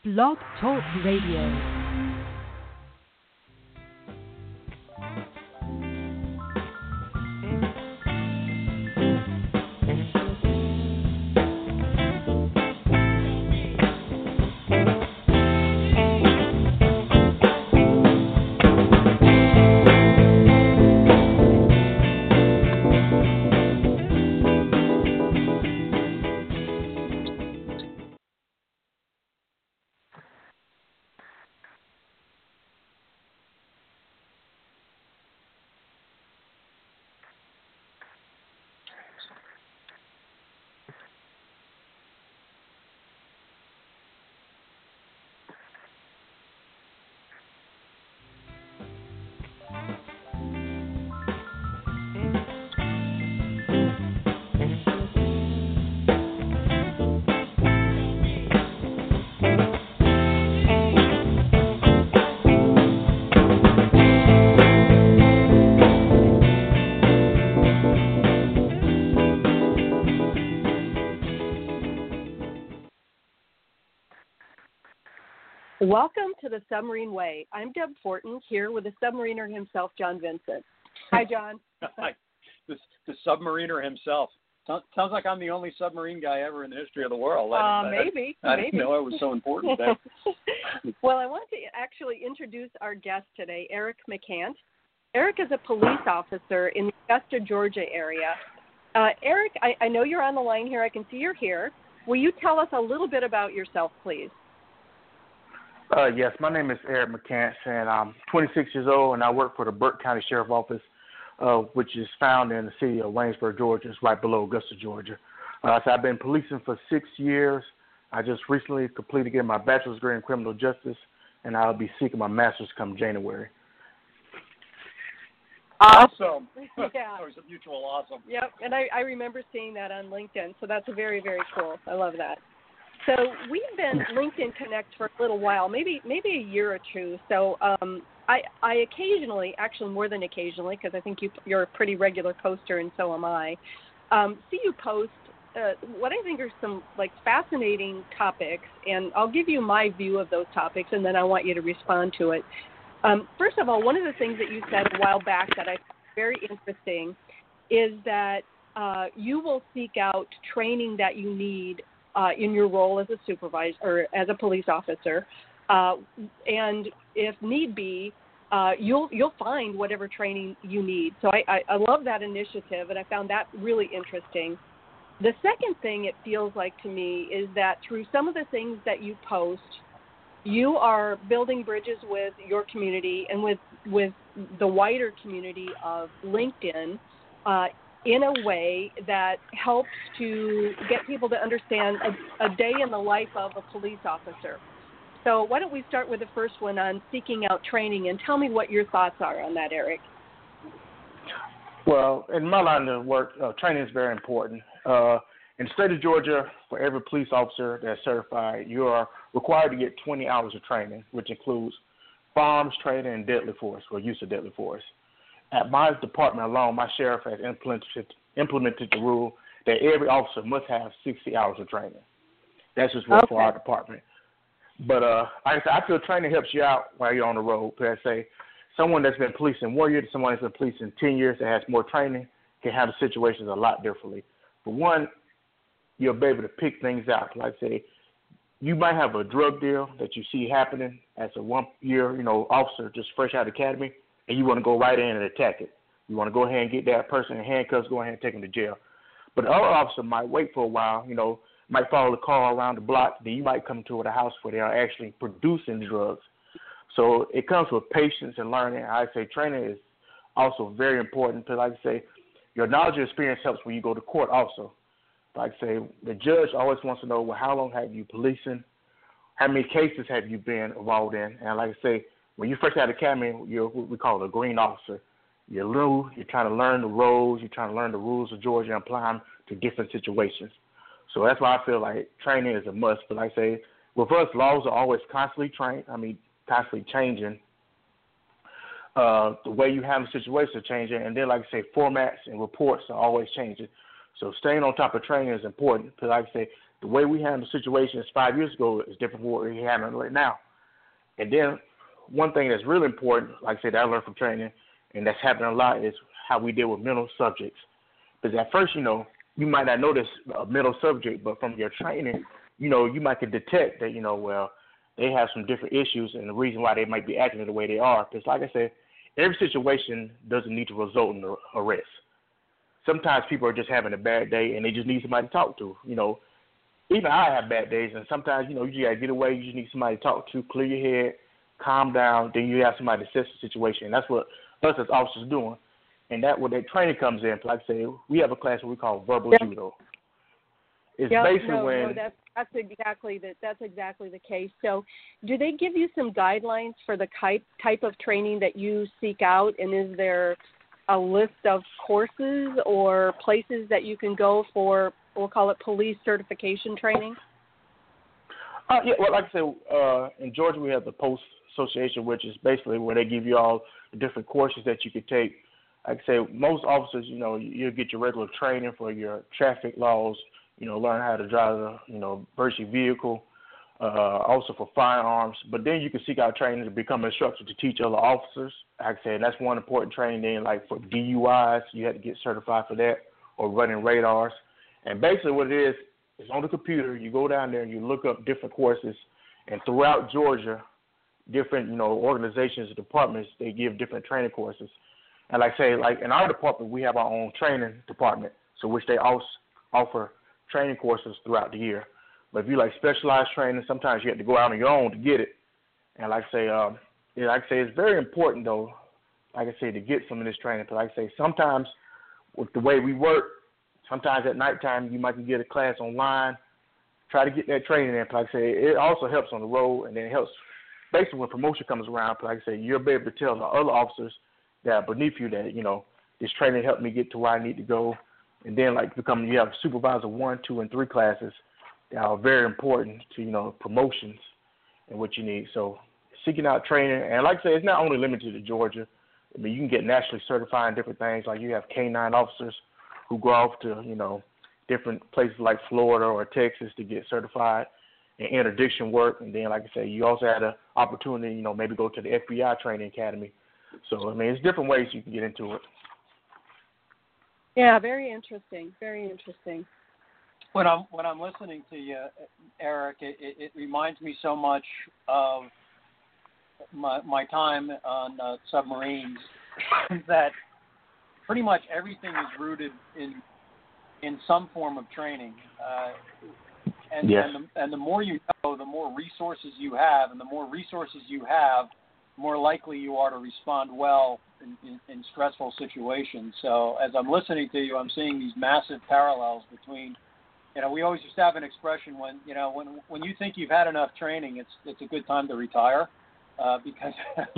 Blog Talk Radio. Welcome to the Submarine Way. I'm Deb Fortin, here with the submariner himself, John Vincent. Hi, John. Hi. The submariner himself. Sounds like I'm the only submarine guy ever in the history of the world. Maybe. I didn't know it was so important. Well, I want to actually introduce our guest today, Eric McCant. Eric is a police officer in the Augusta, Georgia area. Eric, I know you're on the line here. I can see you're here. Will you tell us a little bit about yourself, please? Yes, my name is Eric McCants, and I'm 26 years old, and I work for the Burke County Sheriff Office, which is found in the city of Waynesburg, Georgia. It's right below Augusta, Georgia. So I've been policing for 6 years. I just recently completed getting my bachelor's degree in criminal justice, and I'll be seeking my master's come January. Awesome. Yeah. That was a mutual awesome. Yep, and I remember seeing that on LinkedIn, so that's very, very cool. I love that. So we've been LinkedIn Connect for a little while, maybe a year or two. So I occasionally, actually more than occasionally, because I think you're a pretty regular poster, and so am I, see you post what I think are some fascinating topics, and I'll give you my view of those topics, and then I want you to respond to it. First of all, one of the things that you said a while back that I found very interesting is that you will seek out training that you need in your role as a supervisor or as a police officer, and if need be, you'll find whatever training you need. So I love that initiative, and I found that really interesting. The second thing it feels like to me is that through some of the things that you post, you are building bridges with your community and with the wider community of LinkedIn in a way that helps to get people to understand a day in the life of a police officer. So why don't we start with the first one on seeking out training, and tell me what your thoughts are on that, Eric. Well, in my line of work, training is very important. In the state of Georgia, for every police officer that's certified, you are required to get 20 hours of training, which includes firearms training and deadly force, or use of deadly force. At my department alone, my sheriff has implemented the rule that every officer must have 60 hours of training. That's just what for our department. But like I said, I feel training helps you out while you're on the road. Because I say someone that's been policing 1 year to someone that's been policing 10 years that has more training can handle situations a lot differently. For one, you'll be able to pick things out. Like I say, you might have a drug deal that you see happening as a 1 year, officer just fresh out of academy, and you want to go right in and attack it. You want to go ahead and get that person in handcuffs, go ahead and take them to jail. But the other officer might wait for a while, might follow the car around the block, then you might come to the house where they are actually producing the drugs. So it comes with patience and learning. I say training is also very important because, like I say, your knowledge and experience helps when you go to court also. Like I say, the judge always wants to know, well, how long have you policing? How many cases have you been involved in? And like I say, when you first out of academy, you're what we call a green officer. You're new, you're trying to learn the roles, you're trying to learn the rules of Georgia and apply them to different situations. So that's why I feel like training is a must. But like I say, with us, laws are always constantly constantly changing. The way you handle situations are changing. And then, like I say, formats and reports are always changing. So staying on top of training is important because, like I say, the way we handle situations 5 years ago is different from what we handle it now. And then one thing that's really important, like I said, that I learned from training, and that's happening a lot, is how we deal with mental subjects. Because at first, you know, you might not notice a mental subject, but from your training, you know, you might can detect that, you know, well, they have some different issues and the reason why they might be acting the way they are. Because like I said, every situation doesn't need to result in an arrest. Sometimes people are just having a bad day and they just need somebody to talk to. You know, even I have bad days, and sometimes, you know, you got to get away. You just need somebody to talk to, clear your head, calm down. Then you have somebody to assess the situation. And that's what us as officers are doing. And that where that training comes in. Like I say, we have a class what we call verbal judo. It's basically when that's exactly the case. So, do they give you some guidelines for the type of training that you seek out? And is there a list of courses or places that you can go for, we'll call it police certification training? Yeah, well, like I said, in Georgia we have the Post Association, which is basically where they give you all the different courses that you could take. Like I say, most officers, you know, you'll get your regular training for your traffic laws, you know, learn how to drive a, you know, emergency vehicle, also for firearms. But then you can seek out training to become an instructor to teach other officers. Like I said, that's one important training. Then, like for DUIs, you have to get certified for that, or running radars. And basically what it is, it's on the computer. You go down there and you look up different courses. And throughout Georgia, different, you know, organizations and departments, they give different training courses. And like I say, like in our department, we have our own training department, so which they also offer training courses throughout the year. But if you like specialized training, sometimes you have to go out on your own to get it. And like I say, it's very important though, like I say, to get some of this training. Because like I say, sometimes with the way we work, sometimes at nighttime you might get a class online. Try to get that training in. Like I say, it also helps on the road, and then it helps basically when promotion comes around. Like I say, you'll be able to tell the other officers that are beneath you that, you know, this training helped me get to where I need to go. And then, like, you have supervisor 1, 2, and 3 classes that are very important to, you know, promotions and what you need. So seeking out training, and like I say, it's not only limited to Georgia. I mean, you can get nationally certified in different things. Like you have K-9 officers who go off to, you know, different places like Florida or Texas to get certified in interdiction work. And then, like I say, you also had an opportunity, you know, maybe go to the FBI training academy. So, I mean, it's different ways you can get into it. Yeah, very interesting. Very interesting. When I'm listening to you, Eric, it reminds me so much of my time on submarines that pretty much everything is rooted in some form of training. And the more you know, the more resources you have, and the more resources you have, the more likely you are to respond well in stressful situations. So as I'm listening to you, I'm seeing these massive parallels between, you know, we always used to have an expression when you think you've had enough training, it's a good time to retire, because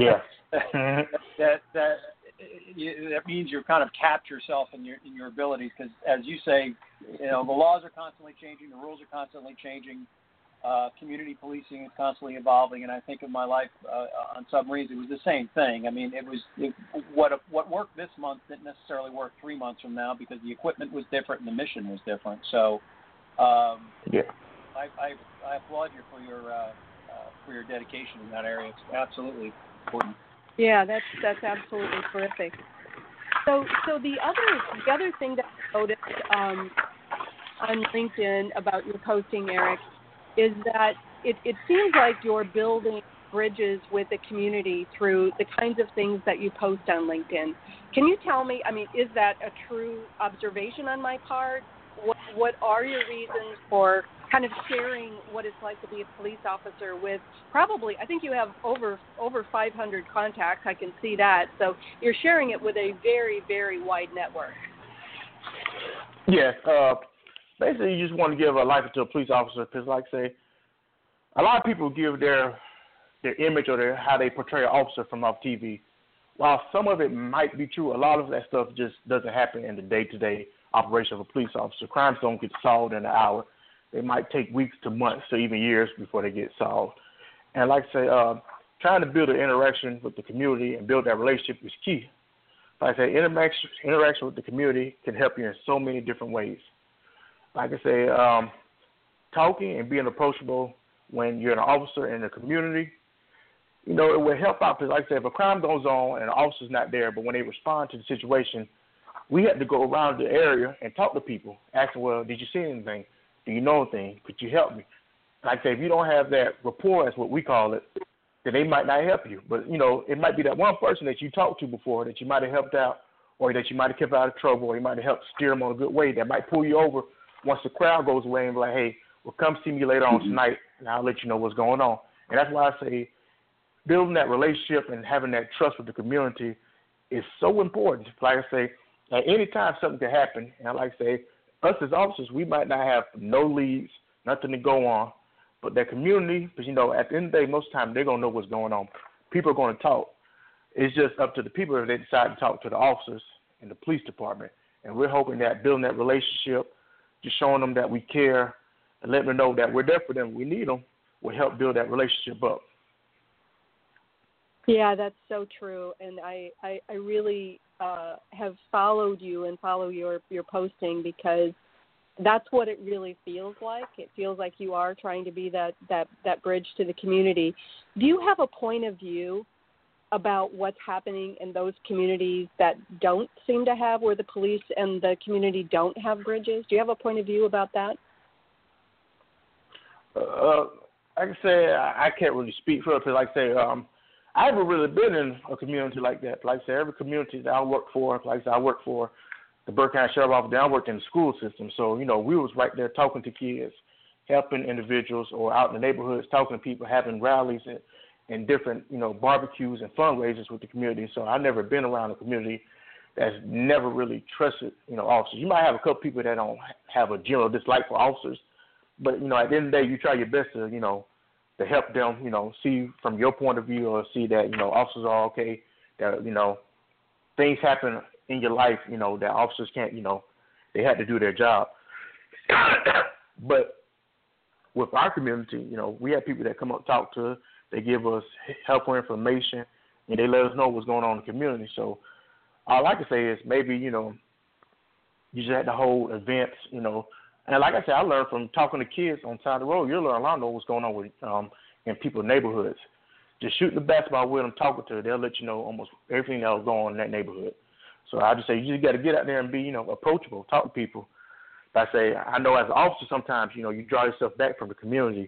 that means you're kind of capped yourself in your abilities, because as you say, you know, the laws are constantly changing, the rules are constantly changing. Community policing is constantly evolving, and I think of my life on submarines, it was the same thing. I mean, what worked this month didn't necessarily work 3 months from now, because the equipment was different and the mission was different. So, I applaud you for your dedication in that area. It's absolutely important. Yeah, that's absolutely terrific. So the other thing that I noticed on LinkedIn about your posting, Eric, is that it seems like you're building bridges with the community through the kinds of things that you post on LinkedIn. Can you tell me, I mean, is that a true observation on my part? What are your reasons for kind of sharing what it's like to be a police officer with probably, I think you have over 500 contacts, I can see that. So you're sharing it with a very, very wide network. Yes, basically, you just want to give a life to a police officer, because, like I say, a lot of people give their image or how they portray an officer from off TV. While some of it might be true, a lot of that stuff just doesn't happen in the day-to-day operation of a police officer. Crimes don't get solved in an hour. They might take weeks to months to even years before they get solved. And like I say, trying to build an interaction with the community and build that relationship is key. Like I say, interaction with the community can help you in so many different ways. Like I say, talking and being approachable when you're an officer in the community, it will help out. Because like I said, if a crime goes on and the officer's not there, but when they respond to the situation, we have to go around the area and talk to people, asking, well, did you see anything? Do you know anything? Could you help me? Like I say, if you don't have that rapport, that's what we call it, then they might not help you. But, it might be that one person that you talked to before that you might have helped out, or that you might have kept out of trouble, or you might have helped steer them on a good way that might pull you over once the crowd goes away and be like, hey, well, come see me later on tonight, and I'll let you know what's going on. And that's why I say building that relationship and having that trust with the community is so important. Like I say, at any time something can happen, and like I say, us as officers, we might not have no leads, nothing to go on, but that community, because, at the end of the day, most of the time they're going to know what's going on. People are going to talk. It's just up to the people if they decide to talk to the officers in the police department. And we're hoping that building that relationship, just showing them that we care and letting them know that we're there for them, we need them, will help build that relationship up. Yeah, that's so true. And I really have followed you and follow your posting because that's what it really feels like. It feels like you are trying to be that bridge to the community. Do you have a point of view about what's happening in those communities that don't seem to have, where the police and the community don't have bridges? Do you have a point of view about that? Like I say, I can't really speak for it because, like I say, I haven't really been in a community like that. Like I say, every community that I work for, like I say, I work for the Burke County Sheriff's Office. I worked in the school system, so we was right there talking to kids, helping individuals, or out in the neighborhoods talking to people, having rallies and different barbecues and fundraisers with the community. So I've never been around a community that's never really trusted officers. You might have a couple people that don't have a general dislike for officers, but at the end of the day, you try your best to to help them see from your point of view, or see that officers are okay, that things happen in your life, that officers can't, they have to do their job. But with our community, we have people that come up, talk to us, they give us helpful information, and they let us know what's going on in the community. So all I can say is maybe, you just have to hold events, and like I said, I learned from talking to kids on the side of the road. You'll learn a lot of what's going on with in people's neighborhoods. Just shooting the basketball with them, talking to them, they'll let you know almost everything that was going on in that neighborhood. So I just say you just got to get out there and be, approachable, talk to people. But I say I know as an officer sometimes, you draw yourself back from the community.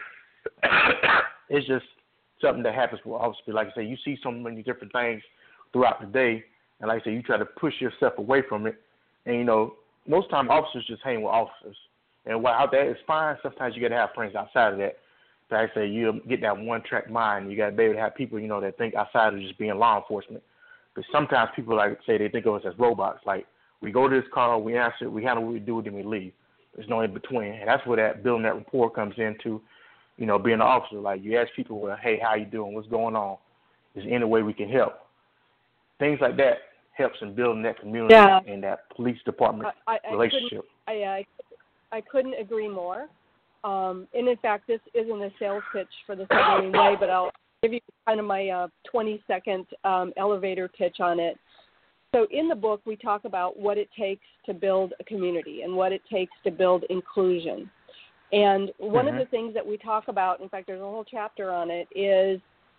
It's just something that happens with officers. Like I say, you see so many different things throughout the day, and like I say, you try to push yourself away from it. And most time officers just hang with officers. And while that is fine, sometimes you got to have friends outside of that. But like I say, you get that one-track mind. You got to be able to have people, that think outside of just being law enforcement. But sometimes people, like say, they think of us as robots. Like, we go to this call, we answer, we handle what we do, then we leave. There's no in between. And that's where that building that rapport comes into, being an officer. Like, you ask people, well, hey, how you doing? What's going on? Is there any way we can help? Things like that helps in building that community and that police department relationship. I couldn't agree more. And in fact, this isn't a sales pitch for the Submarine Way, but I'll give you kind of my 20-second elevator pitch on it. So in the book, we talk about what it takes to build a community and what it takes to build inclusion. And one of the things that we talk about, in fact, there's a whole chapter on it, is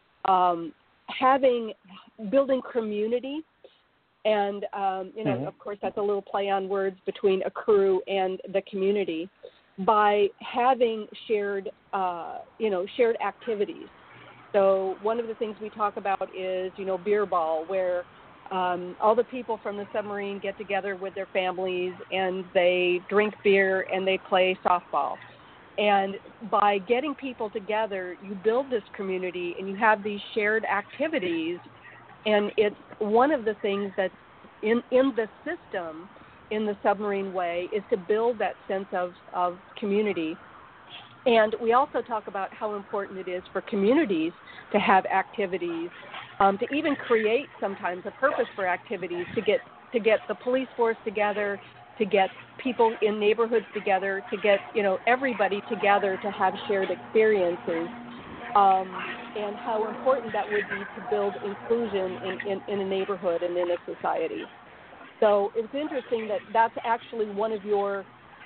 building community. And, of course, that's a little play on words between a crew and the community, by having shared activities. So one of the things we talk about is, beer ball, where all the people from the submarine get together with their families and they drink beer and they play softball. And by getting people together, you build this community and you have these shared activities. And it's one of the things that's in the system, in the Submarine Way, is to build that sense of community. And we also talk about how important it is for communities to have activities, to even create sometimes a purpose for activities, to get the police force together, to get people in neighborhoods together, to get everybody together to have shared experiences. And how important that would be to build inclusion in a neighborhood and in a society. So it's interesting that that's actually one of your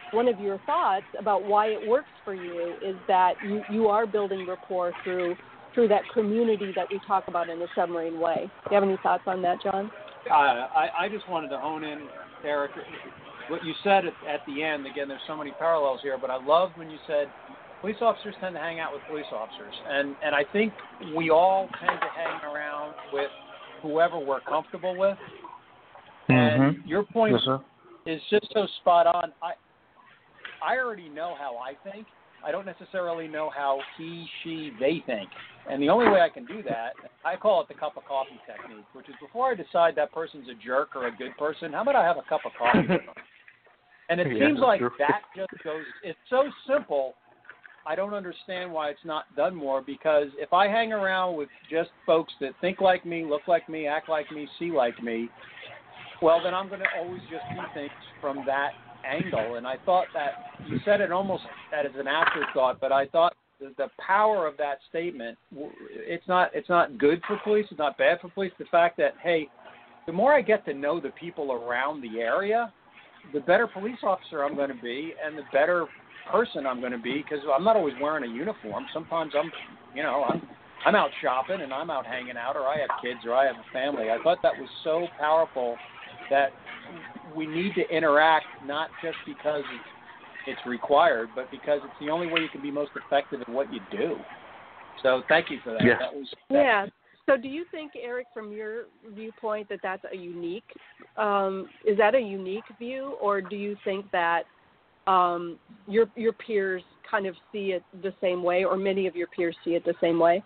one of your thoughts about why it works for you is that you are building rapport through that community that we talk about in the submarine way. Do you have any thoughts on that, John? I just wanted to hone in, Eric, what you said at the end. Again, there's so many parallels here, but I loved when you said police officers tend to hang out with police officers. And I think we all tend to hang around with whoever we're comfortable with. And your point is just so spot on. I already know how I think. I don't necessarily know how he, she, they think. And the only way I can do that, I call it the cup of coffee technique, which is before I decide that person's a jerk or a good person, how about I have a cup of coffee with them? And it seems like that just goes, it's so simple, I don't understand why it's not done more, because if I hang around with just folks that think like me, look like me, act like me, see like me, well, then I'm going to always just do things from that angle. And I thought that you said it almost as an afterthought, but I thought the power of that statement, it's not good for police, it's not bad for police. The fact that, hey, the more I get to know the people around the area, the better police officer I'm going to be and the better person I'm going to be, because I'm not always wearing a uniform. Sometimes I'm out shopping and I'm out hanging out, or I have kids, or I have a family. I thought that was so powerful that we need to interact, not just because it's required, but because it's the only way you can be most effective in what you do. So thank you for that. Yeah. So do you think, Eric, from your viewpoint, that that's a unique, is that a unique view, or do you think that your peers kind of see it the same way, or many of your peers see it the same way?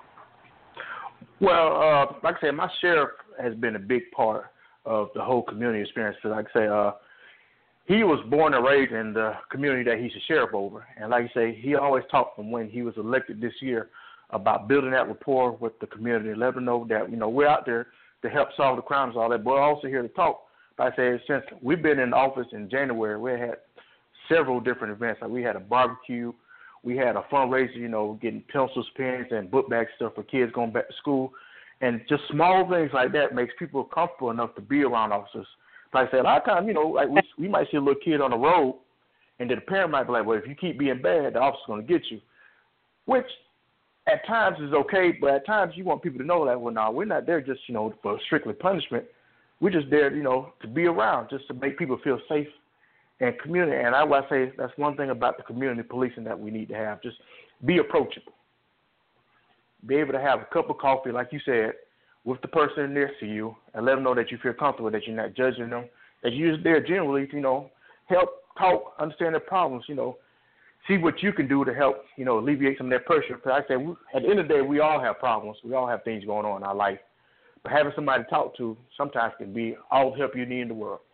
Well, like I said, my sheriff has been a big part of the whole community experience. So like I say, he was born and raised in the community that he's a sheriff over. And like I say, he always talked from when he was elected this year about building that rapport with the community, let them know that, we're out there to help solve the crimes and all that, but we're also here to talk. Like I say, since we've been in the office in January, we had several different events. Like we had a barbecue, we had a fundraiser, getting pencils, pens, and book bag stuff for kids going back to school. And just small things like that makes people comfortable enough to be around officers. Like I said, a lot of times, like we might see a little kid on the road, and then the parent might be like, well, if you keep being bad, the officer's going to get you, which at times is okay, but at times you want people to know that, well, no, we're not there just, for strictly punishment. We're just there, to be around, just to make people feel safe and community. And I would say that's one thing about the community policing that we need to have, just be approachable. Be able to have a cup of coffee, like you said, with the person next to you, and let them know that you feel comfortable, that you're not judging them, that you're just there generally to, help, talk, understand their problems, see what you can do to help, alleviate some of that pressure. Because I say, at the end of the day, we all have problems. We all have things going on in our life. But having somebody to talk to sometimes can be all the help you need in the world.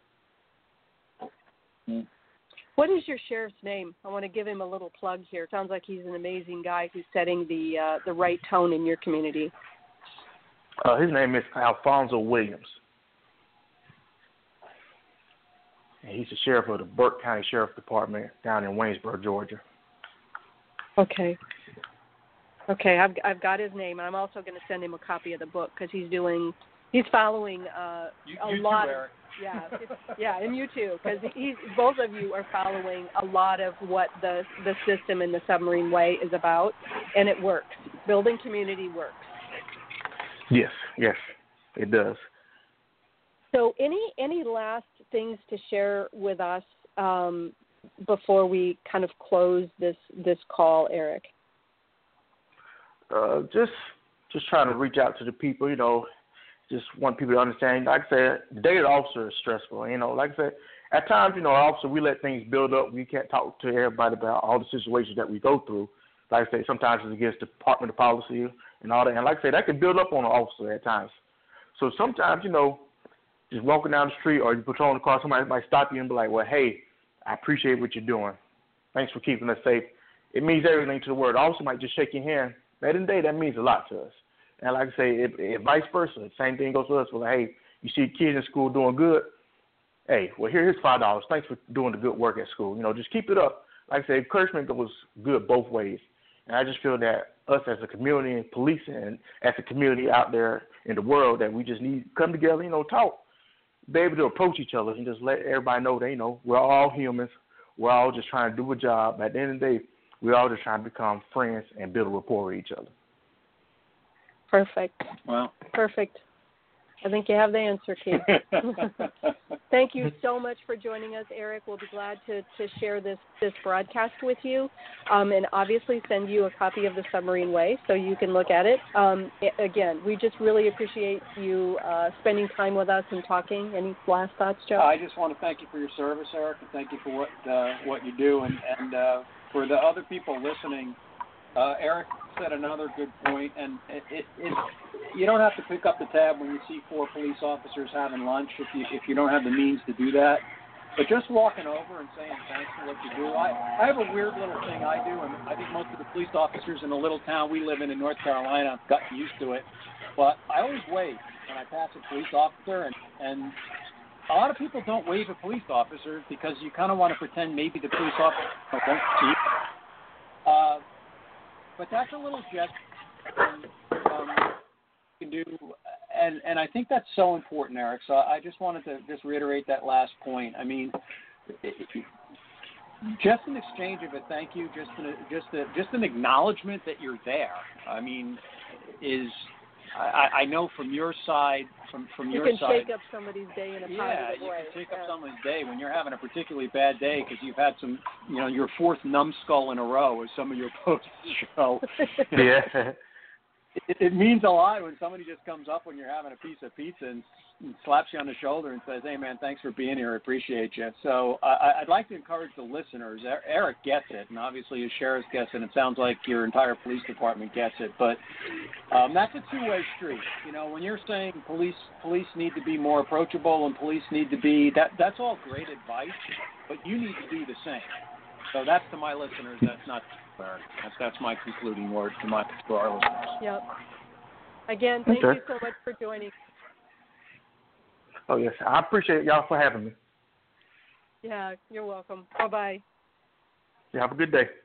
What is your sheriff's name? I want to give him a little plug here. It sounds like he's an amazing guy who's setting the right tone in your community. His name is Alfonso Williams. And he's the sheriff of the Burke County Sheriff's Department down in Waynesboro, Georgia. Okay, I've got his name, and I'm also going to send him a copy of the book because he's following a lot. Too, Eric. Yeah, and you too, because both of you are following a lot of what the system in the submarine way is about, and it works. Building community works. Yes, it does. So any last things to share with us before we kind of close this call, Eric? Just trying to reach out to the people, just want people to understand. Like I said, the day of the officer is stressful. Like I said, at times, officer, we let things build up. We can't talk to everybody about all the situations that we go through. Like I say, sometimes it's against the Department of Policy and all that. And like I say, that can build up on an officer at times. So sometimes, just walking down the street or you patrolling the car, somebody might stop you and be like, well, hey, I appreciate what you're doing. Thanks for keeping us safe. It means everything to the word. The officer might just shake your hand. At the end of the day, that means a lot to us. And like I say, if vice versa, the same thing goes to us. Well, hey, you see kids in school doing good. Hey, well, here's $5. Thanks for doing the good work at school. Just keep it up. Like I say, encouragement goes good both ways. And I just feel that us as a community and police and as a community out there in the world that we just need to come together, talk, be able to approach each other and just let everybody know that, we're all humans. We're all just trying to do a job. At the end of the day, we're all just trying to become friends and build a rapport with each other. Perfect. Well, perfect. I think you have the answer, Keith. Thank you so much for joining us, Eric. We'll be glad to share this broadcast with you, and obviously send you a copy of The Submarine Way so you can look at it. Again, we just really appreciate you spending time with us and talking. Any last thoughts, Joe? I just want to thank you for your service, Eric, and thank you for what you do, and for the other people listening. Eric said another good point, and you don't have to pick up the tab when you see 4 police officers having lunch if you don't have the means to do that. But just walking over and saying thanks for what you do. I have a weird little thing I do, and I think most of the police officers in the little town we live in North Carolina have gotten used to it. But I always wave when I pass a police officer, and a lot of people don't wave at police officers because you kind of want to pretend maybe the police officer won't see you. But that's a little gesture you can do, and I think that's so important, Eric. So I just wanted to just reiterate that last point. I mean, just an exchange of a thank you, just an acknowledgement that you're there. I mean, I know from your side, from your side, you can shake up somebody's day in a positive way. Yeah, you can shake up somebody's day when you're having a particularly bad day because you've had some, your 4th numbskull in a row, as some of your posts show. Yeah. It means a lot when somebody just comes up when you're having a piece of pizza and slaps you on the shoulder and says, "Hey, man, thanks for being here. I appreciate you." So I'd like to encourage the listeners. Eric gets it, and obviously his sheriff gets it. It sounds like your entire police department gets it. But that's a two-way street. When you're saying police need to be more approachable and police need to be that's all great advice, but you need to do the same. So that's to my listeners. That's not fair. That's my concluding word to our listeners. Yep. Again, thank you so much for joining. Oh, yes. I appreciate y'all for having me. Yeah, you're welcome. Bye-bye. You have a good day.